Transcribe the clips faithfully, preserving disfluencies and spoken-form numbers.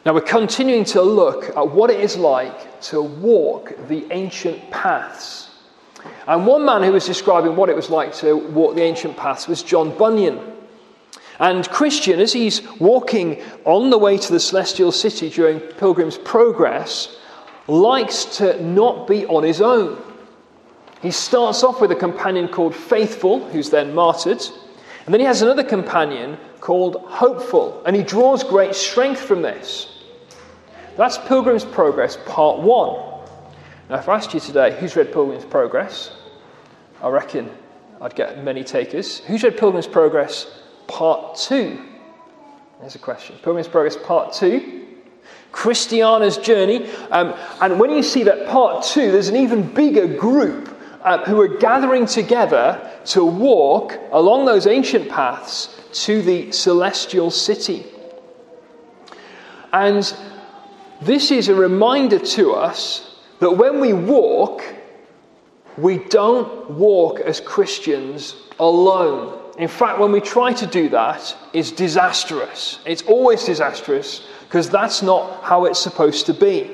Now we're continuing to look at what it is like to walk the ancient paths. And one man who was describing what it was like to walk the ancient paths was John Bunyan. And Christian, as he's walking on the way to the celestial city during Pilgrim's Progress, likes to not be on his own. He starts off with a companion called Faithful, who's then martyred. And then he has another companion called Hopeful. And he draws great strength from this. That's Pilgrim's Progress, part one. Now, if I asked you today, who's read Pilgrim's Progress? I reckon I'd get many takers. Who's read Pilgrim's Progress, part two? There's a question. Pilgrim's Progress, part two. Christiana's Journey. Um, and when you see that part two, there's an even bigger group uh, who are gathering together to walk along those ancient paths to the celestial city. And this is a reminder to us that when we walk, we don't walk as Christians alone. In fact, when we try to do that, it's disastrous. It's always disastrous because that's not how it's supposed to be.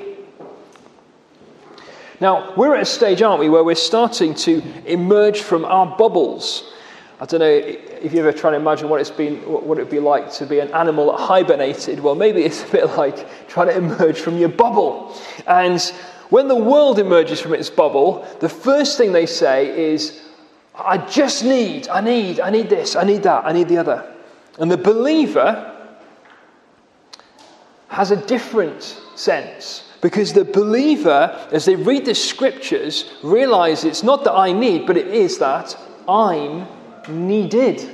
Now, we're at a stage, aren't we, where we're starting to emerge from our bubbles. I don't know if you ever try to imagine what it's been, what it would be like to be an animal that hibernated. Well, maybe it's a bit like trying to emerge from your bubble. And when the world emerges from its bubble, the first thing they say is, I just need, I need, I need this, I need that, I need the other. And the believer has a different sense. Because the believer, as they read the scriptures, realize it's not that I need, but it is that I'm needed.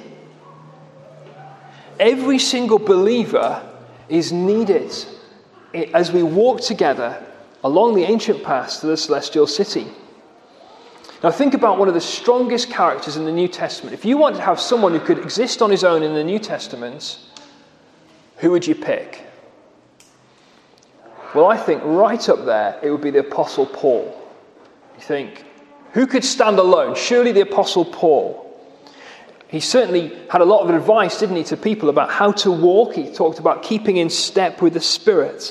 Every single believer is needed as we walk together along the ancient paths to the celestial city. Now think about one of the strongest characters in the New Testament. If you wanted to have someone who could exist on his own in the New Testament, who would you pick? Well, I think right up there, it would be the Apostle Paul. You think, who could stand alone? Surely the Apostle Paul. He certainly had a lot of advice, didn't he, to people about how to walk. He talked about keeping in step with the Spirit.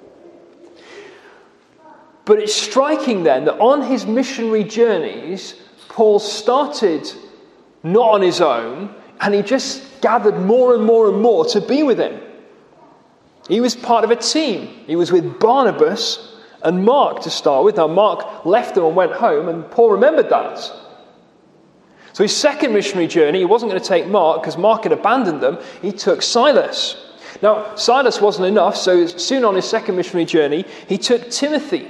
But it's striking then that on his missionary journeys, Paul started not on his own, and he just gathered more and more and more to be with him. He was part of a team. He was with Barnabas and Mark to start with. Now, Mark left them and went home, and Paul remembered that. So his second missionary journey, he wasn't going to take Mark because Mark had abandoned them. He took Silas. Now, Silas wasn't enough, so soon on his second missionary journey, he took Timothy.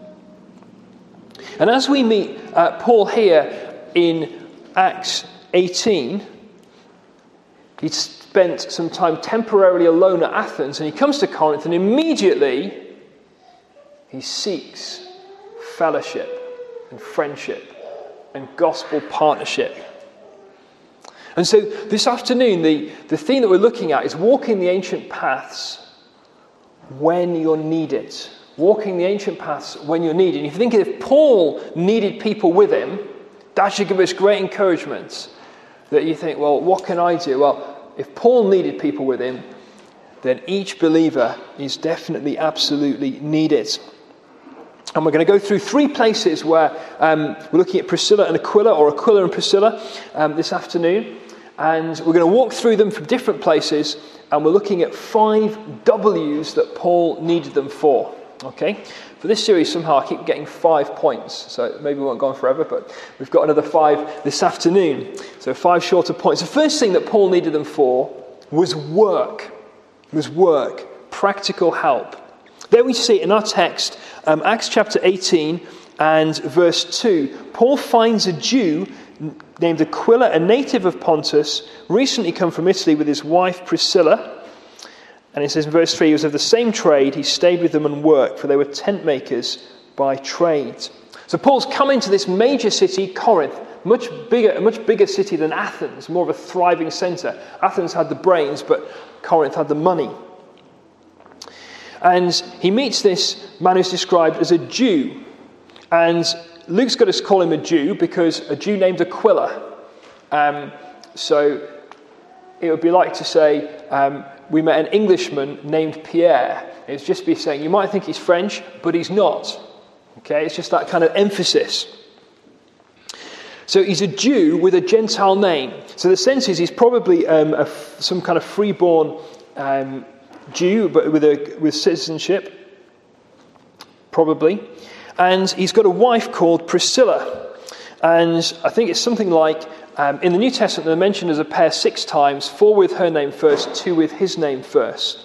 And as we meet uh, Paul here in Acts eighteen, he spent some time temporarily alone at Athens, and he comes to Corinth, and immediately he seeks fellowship and friendship and gospel partnership. And so this afternoon, the, the theme that we're looking at is walking the ancient paths when you're needed. Walking the ancient paths when you're needed. And if you think if Paul needed people with him, that should give us great encouragement. That you think, well, what can I do? Well, if Paul needed people with him, then each believer is definitely, absolutely needed. And we're going to go through three places where um, we're looking at Priscilla and Aquila, or Aquila and Priscilla, um, this afternoon. And we're going to walk through them from different places, and we're looking at five W's that Paul needed them for. Okay? For this series, somehow I keep getting five points, so maybe we won't go on forever, but we've got another five this afternoon. So five shorter points. The first thing that Paul needed them for was work. Was work. Practical help. There we see it in our text, um, Acts chapter eighteen and verse two. Paul finds a Jew named Aquila, a native of Pontus, recently come from Italy with his wife Priscilla. And it says in verse three, he was of the same trade. He stayed with them and worked, for they were tent makers by trade. So Paul's come into this major city, Corinth, much bigger, a much bigger city than Athens, more of a thriving centre. Athens had the brains, but Corinth had the money. And he meets this man who's described as a Jew. And Luke's got us call him a Jew because a Jew named Aquila. Um, so it would be like to say um, we met an Englishman named Pierre. It's just be saying, you might think he's French, but he's not. Okay, it's just that kind of emphasis. So he's a Jew with a Gentile name. So the sense is he's probably um, a, some kind of freeborn um, Jew, but with a with citizenship, probably. And he's got a wife called Priscilla. And I think it's something like, um, in the New Testament, they're mentioned as a pair six times, four with her name first, two with his name first.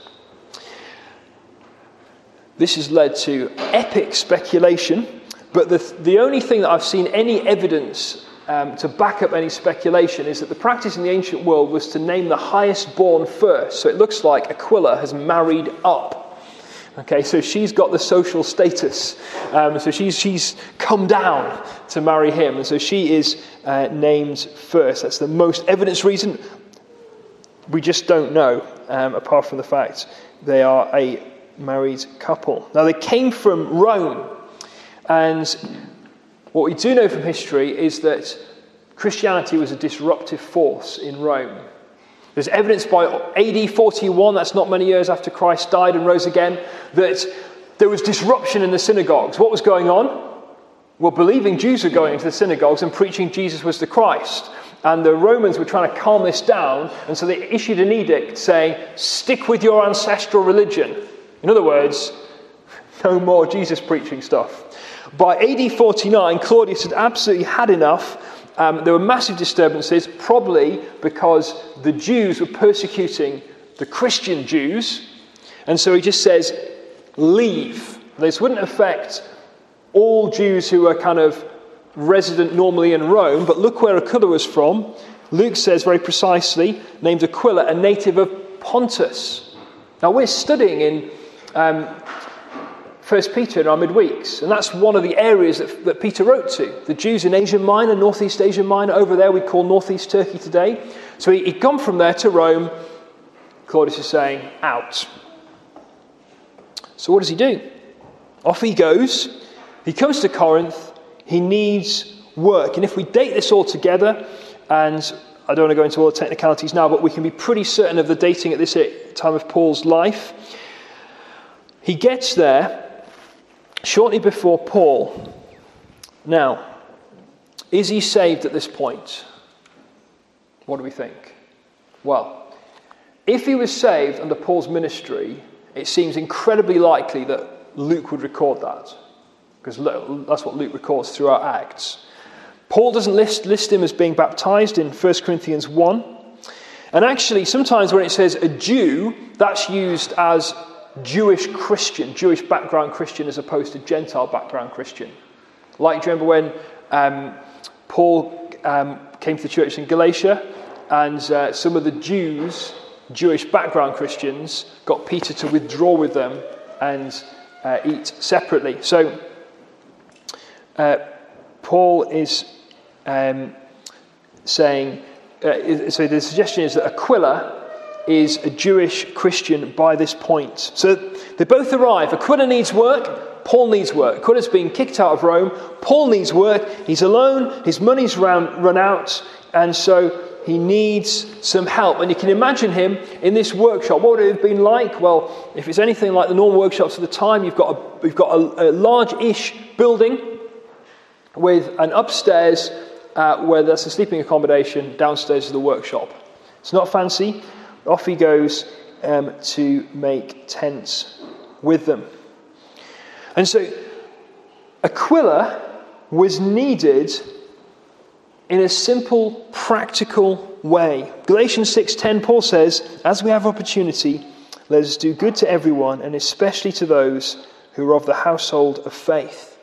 This has led to epic speculation, but the, the only thing that I've seen any evidence um, to back up any speculation is that the practice in the ancient world was to name the highest born first. So it looks like Aquila has married up. Okay, so she's got the social status. Um, so she's she's come down to marry him. And so she is uh, named first. That's the most evidence reason. We just don't know, um, apart from the fact they are a married couple. Now, they came from Rome. And what we do know from history is that Christianity was a disruptive force in Rome. There's evidence by A D forty-one, that's not many years after Christ died and rose again, that there was disruption in the synagogues. What was going on? Well, believing Jews were going into the synagogues and preaching Jesus was the Christ. And the Romans were trying to calm this down, and so they issued an edict saying, stick with your ancestral religion. In other words, no more Jesus preaching stuff. By A D forty-nine, Claudius had absolutely had enough. Um, there were massive disturbances, probably because the Jews were persecuting the Christian Jews. And so he just says, leave. This wouldn't affect all Jews who are kind of resident normally in Rome, but look where Aquila was from. Luke says very precisely, named Aquila, a native of Pontus. Now we're studying in um, First Peter in our midweeks, and that's one of the areas that, that Peter wrote to. The Jews in Asia Minor, Northeast Asia Minor, over there we call Northeast Turkey today. So he, he'd gone from there to Rome. Claudius is saying, out. So what does he do? Off he goes. He comes to Corinth. He needs work. And if we date this all together, and I don't want to go into all the technicalities now, but we can be pretty certain of the dating at this time of Paul's life. He gets there shortly before Paul. Now, is he saved at this point? What do we think? Well, if he was saved under Paul's ministry, it seems incredibly likely that Luke would record that, because that's what Luke records throughout Acts. Paul doesn't list, list him as being baptized in First Corinthians one. And actually, sometimes when it says a Jew, that's used as Jewish Christian, Jewish background Christian, as opposed to Gentile background Christian. Like, do you remember when um, Paul um, came to the church in Galatia, and uh, some of the Jews, Jewish background Christians, got Peter to withdraw with them and uh, eat separately. So uh, Paul is um, saying, uh, so the suggestion is that Aquila is a Jewish Christian by this point. So they both arrive. Aquila needs work. Paul needs work. Aquila's been kicked out of Rome. Paul needs work. He's alone. His money's run, run out. And so he needs some help. And you can imagine him in this workshop. What would it have been like? Well, if it's anything like the normal workshops of the time, you've got a, you've got a, a large-ish building with an upstairs uh, where there's a sleeping accommodation. Downstairs is the workshop. It's not fancy. Off he goes um, to make tents with them. And so Aquila was needed in a simple, practical way. Galatians six ten, Paul says, as we have opportunity, let us do good to everyone, and especially to those who are of the household of faith.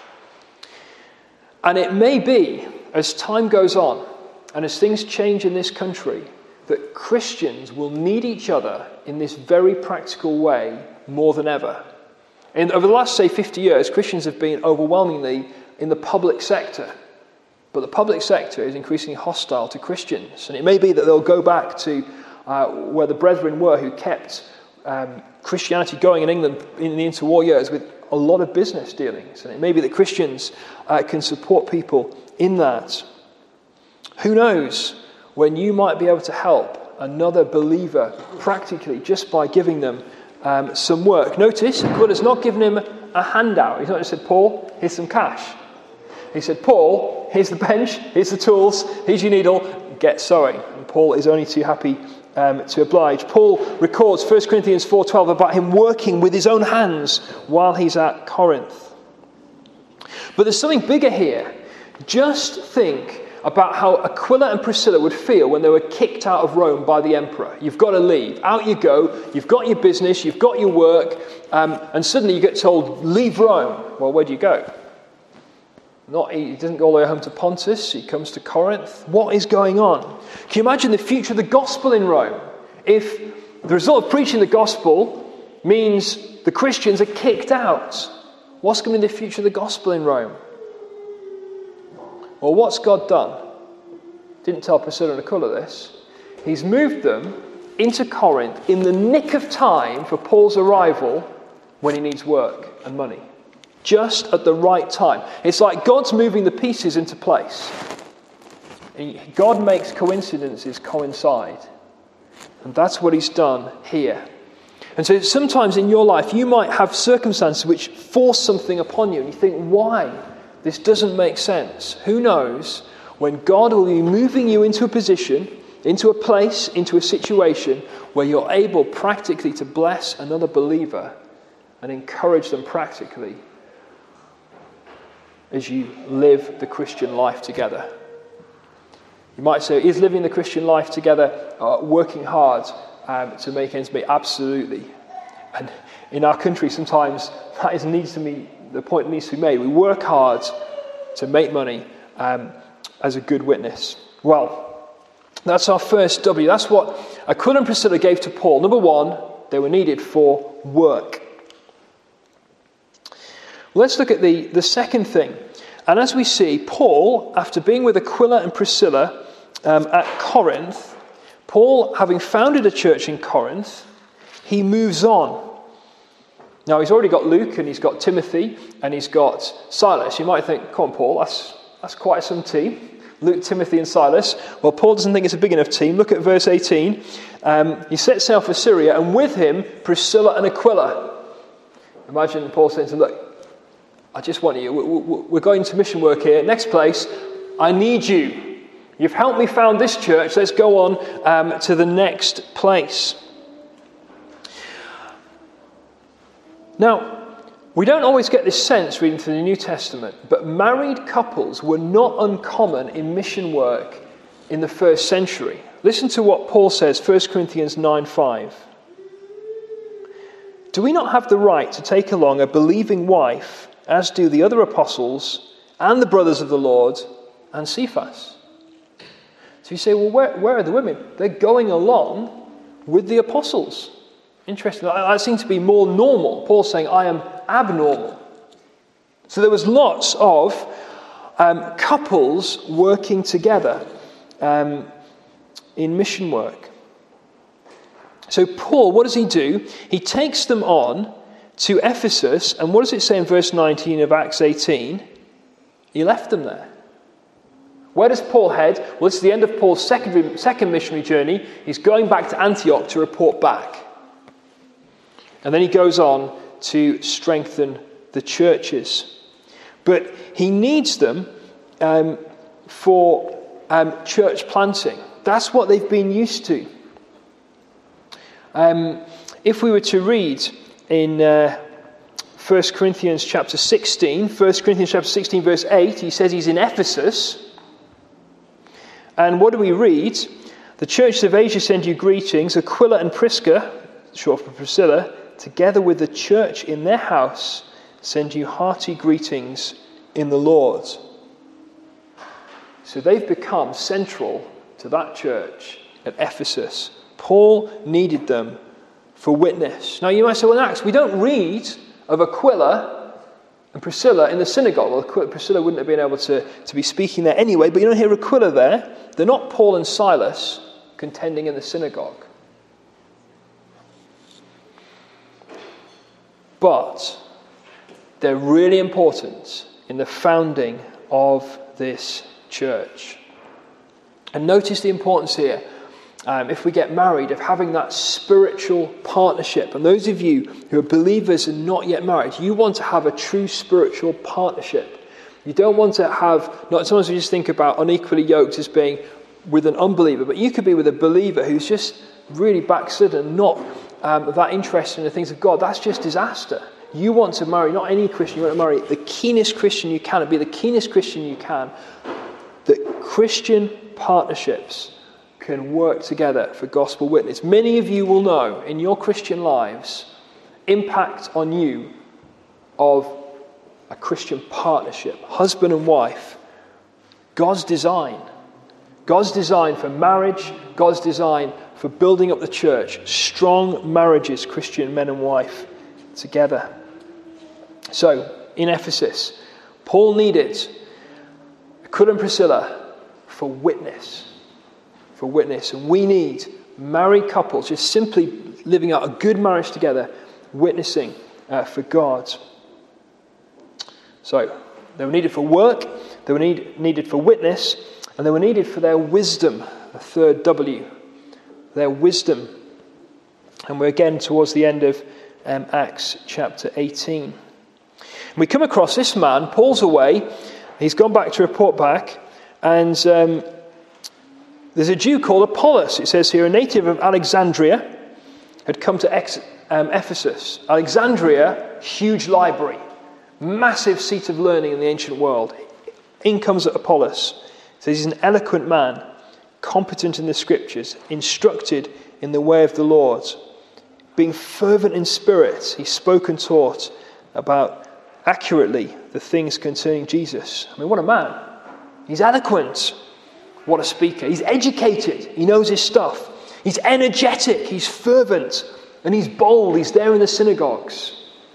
And it may be, as time goes on, and as things change in this country, that Christians will need each other in this very practical way more than ever. And over the last, say, fifty years, Christians have been overwhelmingly in the public sector. But the public sector is increasingly hostile to Christians. And it may be that they'll go back to uh, where the brethren were who kept um, Christianity going in England in the interwar years with a lot of business dealings. And it may be that Christians uh, can support people in that. Who knows when you might be able to help another believer practically just by giving them um, some work. Notice, Aquila's not given him a handout. He's not just said, Paul, here's some cash. He said, Paul, here's the bench, here's the tools, here's your needle, get sewing. And Paul is only too happy um, to oblige. Paul records First Corinthians four twelve about him working with his own hands while he's at Corinth. But there's something bigger here. Just think about how Aquila and Priscilla would feel when they were kicked out of Rome by the emperor. You've got to leave. Out you go. You've got your business. You've got your work. Um, and suddenly you get told, leave Rome. Well, where do you go? Not, he doesn't go all the way home to Pontus. He comes to Corinth. What is going on? Can you imagine the future of the gospel in Rome? If the result of preaching the gospel means the Christians are kicked out, what's going to be the future of the gospel in Rome? Well, what's God done? Didn't tell Priscilla and Aquila this. He's moved them into Corinth in the nick of time for Paul's arrival when he needs work and money. Just at the right time. It's like God's moving the pieces into place. God makes coincidences coincide. And that's what he's done here. And so sometimes in your life you might have circumstances which force something upon you and you think, why? This doesn't make sense. Who knows when God will be moving you into a position, into a place, into a situation where you're able practically to bless another believer and encourage them practically as you live the Christian life together. You might say, is living the Christian life together uh, working hard um, to make ends meet? Absolutely. And in our country, sometimes that is needs to be the point needs to be made. We work hard to make money um, as a good witness. Well, that's our first W. That's what Aquila and Priscilla gave to Paul. Number one, they were needed for work. Let's look at the, the second thing. And as we see, Paul, after being with Aquila and Priscilla um, at Corinth, Paul, having founded a church in Corinth, he moves on. Now, he's already got Luke and he's got Timothy and he's got Silas. You might think, come on, Paul, that's, that's quite some team. Luke, Timothy and Silas. Well, Paul doesn't think it's a big enough team. Look at verse eighteen. Um, he sets sail for Syria and with him Priscilla and Aquila. Imagine Paul saying to them, look, I just want you. We're going to mission work here. Next place, I need you. You've helped me found this church. Let's go on um, to the next place. Now, we don't always get this sense reading through the New Testament, but married couples were not uncommon in mission work in the first century. Listen to what Paul says, First Corinthians nine five. Do we not have the right to take along a believing wife, as do the other apostles and the brothers of the Lord and Cephas? So you say, well, where, where are the women? They're going along with the apostles. Interesting. That seems to be more normal. Paul's saying, I am abnormal. So there was lots of um, couples working together um, in mission work. So Paul, what does he do? He takes them on to Ephesus, and what does it say in verse nineteen of Acts eighteen? He left them there. Where does Paul head? Well, it's the end of Paul's second, second missionary journey. He's going back to Antioch to report back. And then he goes on to strengthen the churches. But he needs them um, for um, church planting. That's what they've been used to. Um, if we were to read in uh, First Corinthians chapter sixteen, First Corinthians chapter sixteen verse eight, he says he's in Ephesus. And what do we read? The churches of Asia send you greetings. Aquila and Prisca, short for Priscilla, together with the church in their house, send you hearty greetings in the Lord. So they've become central to that church at Ephesus. Paul needed them for witness. Now you might say, well, Acts, we don't read of Aquila and Priscilla in the synagogue. Well, Priscilla wouldn't have been able to, to be speaking there anyway, but you don't hear Aquila there. They're not Paul and Silas contending in the synagogue. But they're really important in the founding of this church. And notice the importance here. um, if we get married, of having that spiritual partnership. And those of you who are believers and not yet married, you want to have a true spiritual partnership. You don't want to have, not sometimes we just think about unequally yoked as being with an unbeliever, but you could be with a believer who's just really backslidden, not um, that interested in the things of God. That's just disaster. You want to marry not any Christian, you want to marry the keenest Christian you can, and be the keenest Christian you can. That Christian partnerships can work together for gospel witness. Many of you will know in your Christian lives impact on you of a Christian partnership, husband and wife. God's design. God's design for marriage, God's design for building up the church. Strong marriages, Christian men and wife together. So, in Ephesus, Paul needed Aquila and Priscilla for witness. For witness. And we need married couples just simply living out a good marriage together, witnessing uh, for God. So, they were needed for work, they were need, needed for witness, and they were needed for their wisdom, the third W, their wisdom. And we're again towards the end of um, Acts chapter eighteen. And we come across this man, Paul's away, he's gone back to report back, and um, there's a Jew called Apollos, it says here, a native of Alexandria, had come to Ex- um, Ephesus. Alexandria, huge library, massive seat of learning in the ancient world. In comes Apollos. It says he's an eloquent man, competent in the scriptures, instructed in the way of the Lord. Being fervent in spirit, he spoke and taught about accurately the things concerning Jesus. I mean, what a man. He's eloquent. What a speaker. He's educated. He knows his stuff. He's energetic. He's fervent. And he's bold. He's there in the synagogues.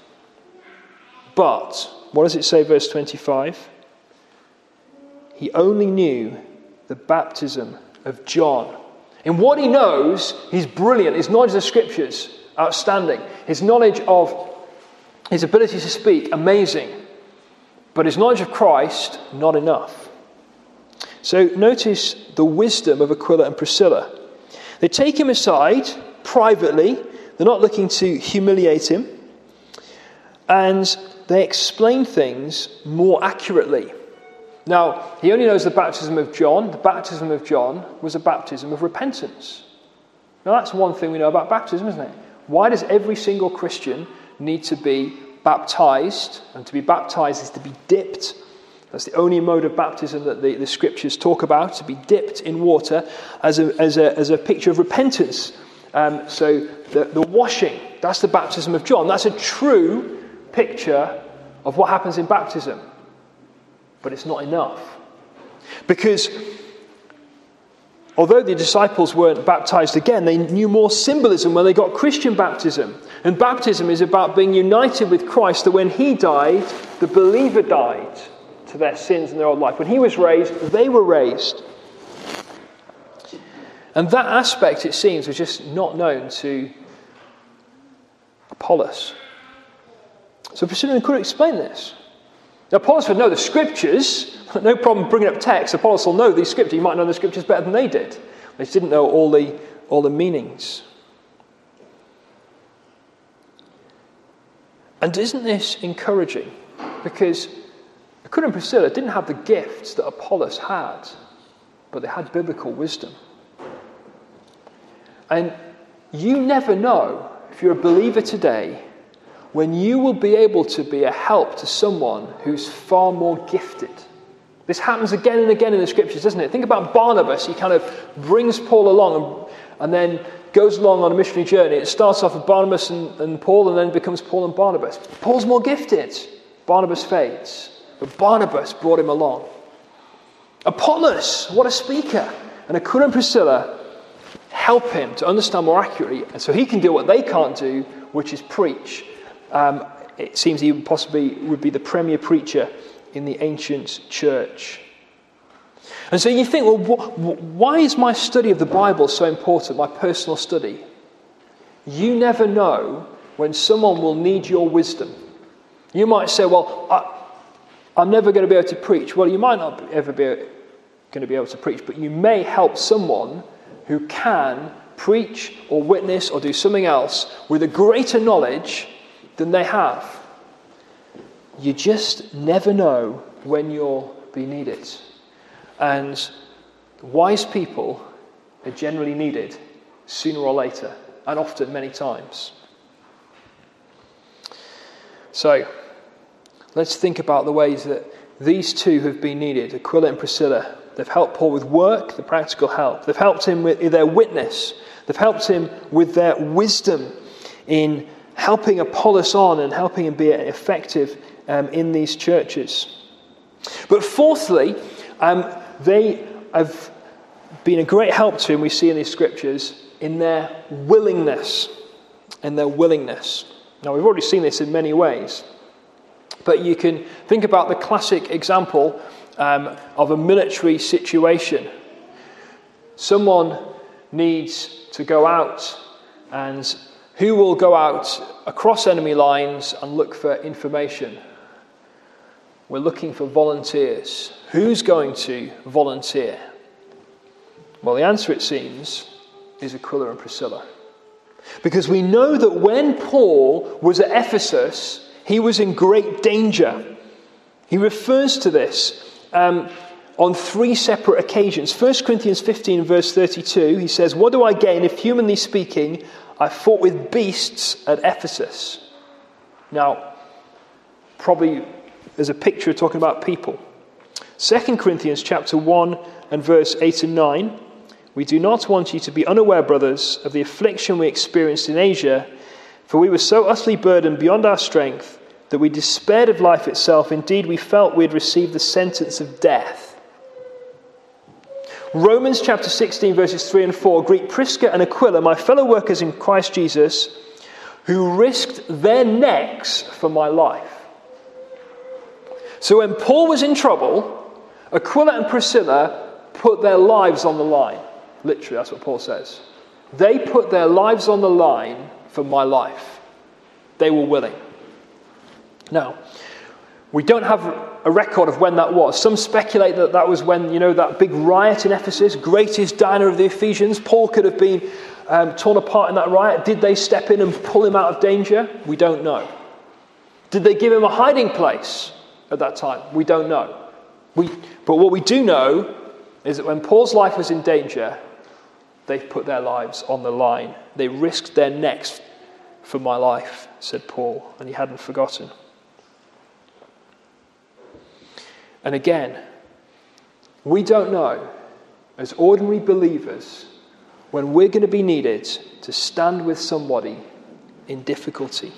But, what does it say, verse twenty-five? He only knew the baptism of John. In what he knows, he's brilliant. His knowledge of the scriptures, outstanding. His knowledge of his ability to speak, amazing. But his knowledge of Christ, not enough. So notice the wisdom of Aquila and Priscilla. They take him aside privately. They're not looking to humiliate him. And they explain things more accurately. Now, he only knows the baptism of John. The baptism of John was a baptism of repentance. Now, that's one thing we know about baptism, isn't it? Why does every single Christian need to be baptized? And to be baptized is to be dipped. That's the only mode of baptism that the, the scriptures talk about, to be dipped in water as a, as a, as a picture of repentance. Um, so the, the washing, that's the baptism of John. That's a true picture of what happens in baptism. But it's not enough. Because although the disciples weren't baptized again, they knew more symbolism when they got Christian baptism. And baptism is about being united with Christ, that when he died, the believer died to their sins and their old life. When he was raised, they were raised. And that aspect, it seems, was just not known to Apollos. So Priscilla could explain this. Now, Apollos would know the scriptures. No problem bringing up text. Apollos will know these scriptures. He might know the scriptures better than they did. They just didn't know all the all the meanings. And isn't this encouraging? Because Aquila and Priscilla didn't have the gifts that Apollos had, but they had biblical wisdom. And you never know, if you're a believer today, when you will be able to be a help to someone who's far more gifted. This happens again and again in the scriptures, doesn't it? Think about Barnabas. He kind of brings Paul along and, and then goes along on a missionary journey. It starts off with Barnabas and, and Paul, and then becomes Paul and Barnabas. Paul's more gifted. Barnabas fades. But Barnabas brought him along. Apollos, what a speaker. And Aquila and Priscilla help him to understand more accurately, and so he can do what they can't do, which is preach. Um, it seems he possibly would be the premier preacher in the ancient church. And so you think, well, wh- why is my study of the Bible so important, my personal study? You never know when someone will need your wisdom. You might say, well, I, I'm never going to be able to preach. Well, you might not ever be going to be able to preach, but you may help someone who can preach or witness or do something else with a greater knowledge than they have. You just never know when you'll be needed. And wise people are generally needed sooner or later, and often many times. So, let's think about the ways that these two have been needed, Aquila and Priscilla. They've helped Paul with work, the practical help. They've helped him with their witness. They've helped him with their wisdom in helping Apollos on and helping him be effective um, in these churches. But fourthly, um, they have been a great help to him, we see in these scriptures, in their willingness. In their willingness. Now, we've already seen this in many ways. But you can think about the classic example um, of a military situation. Someone needs to go out, and who will go out across enemy lines and look for information? We're looking for volunteers. Who's going to volunteer? Well, the answer, it seems, is Aquila and Priscilla. Because we know that when Paul was at Ephesus, he was in great danger. He refers to this um, on three separate occasions. First Corinthians fifteen, verse thirty-two, he says, "What do I gain if, humanly speaking, I fought with beasts at Ephesus?" Now, probably there's a picture talking about people. Second Corinthians chapter one and verse eight and nine, "We do not want you to be unaware, brothers, of the affliction we experienced in Asia, for we were so utterly burdened beyond our strength that we despaired of life itself. Indeed, we felt we had received the sentence of death." Romans chapter sixteen, verses three and four, "Greet Prisca and Aquila, my fellow workers in Christ Jesus, who risked their necks for my life." So when Paul was in trouble, Aquila and Priscilla put their lives on the line. Literally, that's what Paul says. They put their lives on the line for my life. They were willing. Now, we don't have a record of when that was. Some speculate that that was when, you know, that big riot in Ephesus, greatest diner of the Ephesians. Paul could have been um, torn apart in that riot. Did they step in and pull him out of danger? We don't know. Did they give him a hiding place at that time? We don't know. We, but what we do know is that when Paul's life was in danger, they put their lives on the line. They risked their necks for my life, said Paul, and he hadn't forgotten. And again, we don't know, as ordinary believers, when we're going to be needed to stand with somebody in difficulty.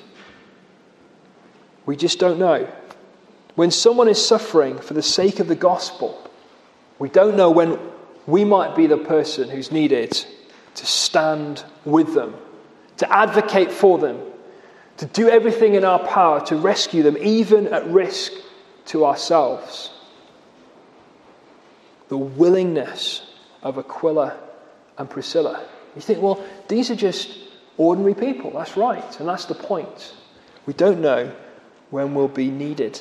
We just don't know. When someone is suffering for the sake of the gospel, we don't know when we might be the person who's needed to stand with them, to advocate for them, to do everything in our power to rescue them, even at risk to ourselves. The willingness of Aquila and Priscilla. You think, well, these are just ordinary people. That's right, and that's the point. We don't know when we'll be needed.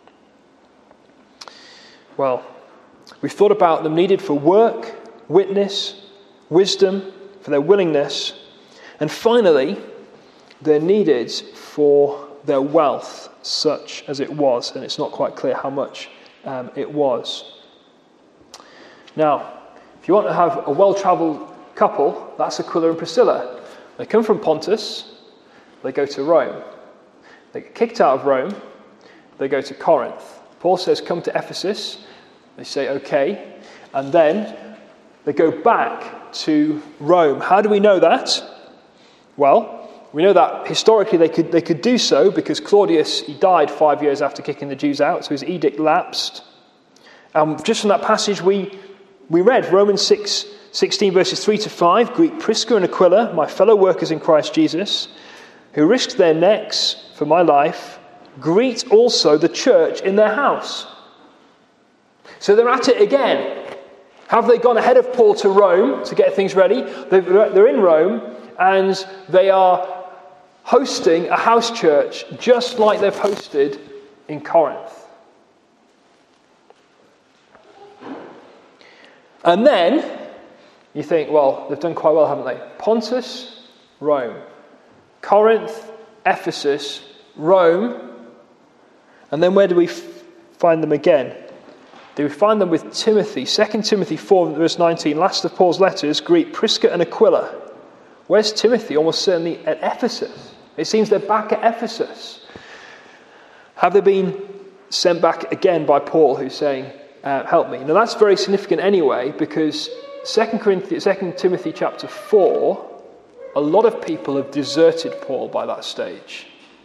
Well, we've thought about them needed for work, witness, wisdom, for their willingness, and finally, they're needed for their wealth, such as it was, and it's not quite clear how much um, it was. Now, if you want to have a well-travelled couple, that's Aquila and Priscilla. They come from Pontus, they go to Rome. They get kicked out of Rome, they go to Corinth. Paul says, come to Ephesus. They say, okay. And then they go back to Rome. How do we know that? Well, we know that historically they could they could do so because Claudius, he died five years after kicking the Jews out, so his edict lapsed. Um, just from that passage we we read, Romans six, sixteen verses three to five, "Greet Prisca and Aquila, my fellow workers in Christ Jesus, who risked their necks for my life. Greet also the church in their house." So they're at it again. Have they gone ahead of Paul to Rome to get things ready? They're in Rome and they are hosting a house church just like they've hosted in Corinth. And then You think, well, they've done quite well, haven't they? Pontus, Rome. Corinth, Ephesus, Rome. And then where do we f- find them again? Do we find them with Timothy? Second Timothy four, verse nineteen, last of Paul's letters, greet Prisca and Aquila. Where's Timothy? Almost certainly at Ephesus. It seems they're back at Ephesus. Have they been sent back again by Paul, who's saying, uh, help me? Now that's very significant anyway, because Second Corinthians, Second Timothy chapter four, a lot of people have deserted Paul by that stage.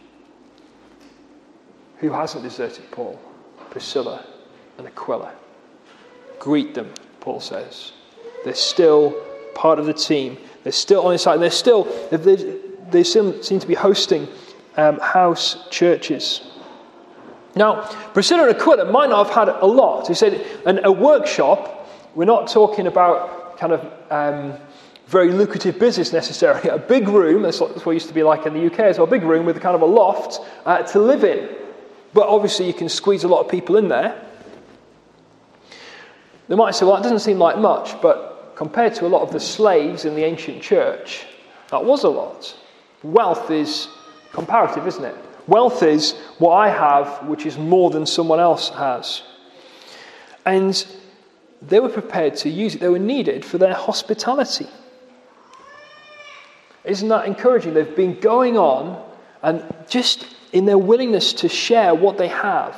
Who hasn't deserted Paul? Priscilla and Aquila. Greet them, Paul says. They're still part of the team. They're still on his side. They're still, they, they still seem to be hosting um, house churches. Now, Priscilla and Aquila might not have had a lot. He said, and a workshop, we're not talking about kind of um, very lucrative business necessarily. A big room, that's what it used to be like in the U K as well, a big room with kind of a loft uh, to live in. But obviously you can squeeze a lot of people in there. They might say, well, that doesn't seem like much, but compared to a lot of the slaves in the ancient church, that was a lot. Wealth is comparative, isn't it? Wealth is what I have, which is more than someone else has. And they were prepared to use it. They were needed for their hospitality. Isn't that encouraging? They've been going on and just in their willingness to share what they have.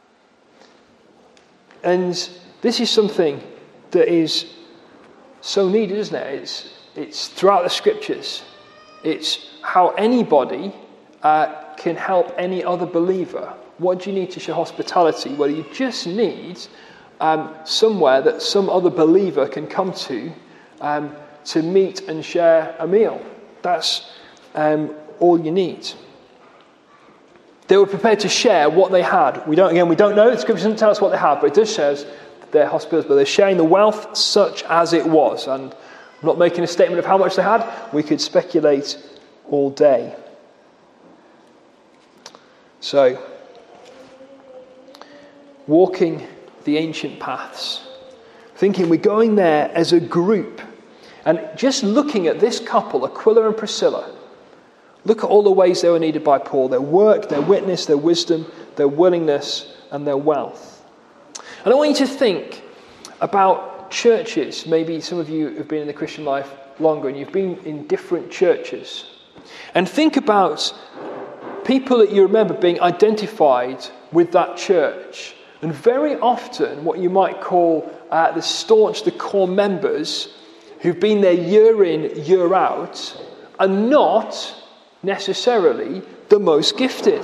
And this is something that is so needed, isn't it? It's, it's throughout the scriptures. It's how anybody uh, can help any other believer. What do you need to show hospitality? Well, you just need um, somewhere that some other believer can come to um, to meet and share a meal. That's um, all you need. They were prepared to share what they had. We don't, again, we don't know. The scripture doesn't tell us what they have, but it does show us their hospitals, but they're sharing the wealth such as it was. And I'm not making a statement of how much they had. We could speculate all day. So, walking the ancient paths, thinking we're going there as a group, and just looking at this couple, Aquila and Priscilla, look at all the ways they were needed by Paul: their work, their witness, their wisdom, their willingness, and their wealth. And I want you to think about churches. Maybe some of you have been in the Christian life longer and you've been in different churches. And think about people that you remember being identified with that church. And very often what you might call uh, the staunch, the core members who've been there year in, year out, are not necessarily the most gifted.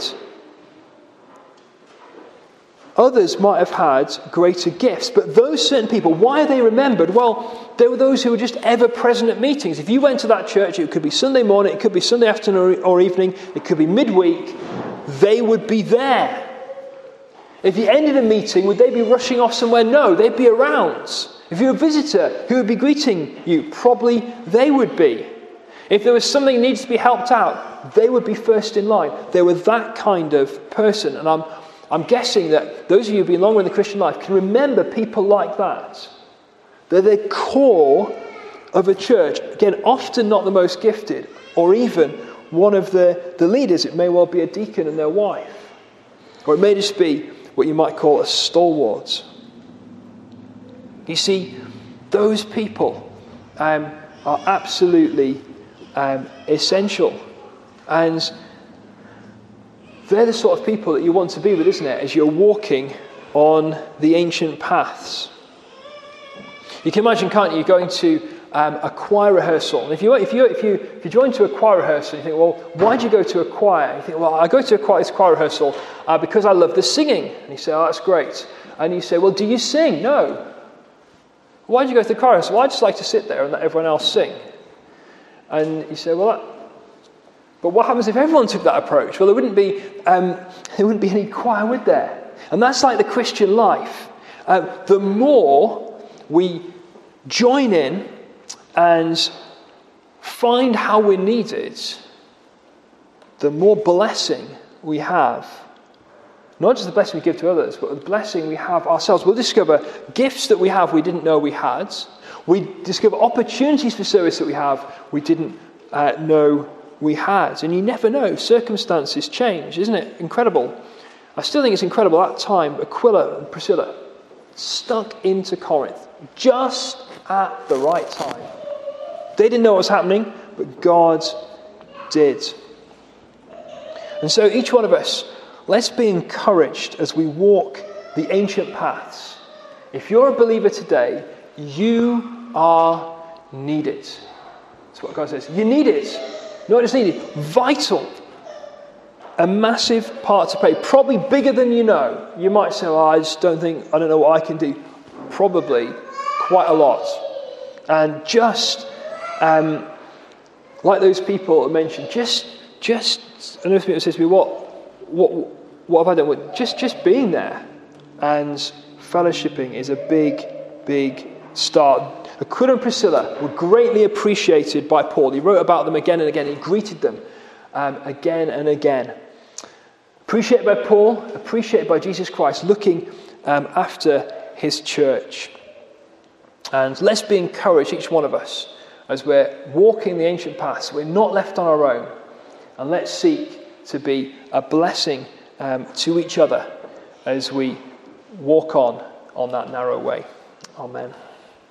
Others might have had greater gifts, but those certain people, why are they remembered? Well, they were those who were just ever present at meetings. If you went to that church, it could be Sunday morning, it could be Sunday afternoon or evening, it could be midweek, they would be there. If you ended a meeting, would they be rushing off somewhere? No, they'd be around. If you're a visitor, who would be greeting you? Probably they would be. If there was something that needs to be helped out, they would be first in line. They were that kind of person. And I'm I'm guessing that those of you who've been longer in the Christian life can remember people like that. They're the core of a church. Again, often not the most gifted, or even one of the, the leaders. It may well be a deacon and their wife. Or it may just be what you might call a stalwart. You see, those people um, are absolutely um, essential. And they're the sort of people that you want to be with, isn't it, as you're walking on the ancient paths. You can imagine, can't you, going to um, a choir rehearsal. And if you if you if you if you join to a choir rehearsal, you think, well, why do you go to a choir? You think, well, I go to a choir, this choir rehearsal uh, because I love the singing. And you say, oh, that's great. And you say, well, do you sing? No. Why do you go to the choir rehearsal? Well, I just like to sit there and let everyone else sing. And you say, well, that, but what happens if everyone took that approach? Well, there wouldn't be um, there wouldn't be any choir, would there? And that's like the Christian life. Uh, the more we join in and find how we're needed, the more blessing we have. Not just the blessing we give to others, but the blessing we have ourselves. We'll discover gifts that we have we didn't know we had. We discover opportunities for service that we have we didn't uh, know we had. And you never know. Circumstances change. Isn't it incredible? I still think it's incredible at that time, Aquila and Priscilla stuck into Corinth just at the right time. They didn't know what was happening, but God did. And so each one of us, let's be encouraged as we walk the ancient paths. If you're a believer today, you are needed. That's what God says. You need it. Not just needed, vital. A massive part to play. Probably bigger than you know. You might say, well, I just don't think, I don't know what I can do. Probably quite a lot. And just um, like those people I mentioned, just, just, I know people say to me, what, what, what have I done? Well, just, just being there and fellowshipping is a big, big start. Aquila and Priscilla were greatly appreciated by Paul. He wrote about them again and again. He greeted them um, again and again. Appreciated by Paul, appreciated by Jesus Christ, looking um, after his church. And let's be encouraged, each one of us, as we're walking the ancient paths. We're not left on our own. And let's seek to be a blessing um, to each other as we walk on on that narrow way. Amen.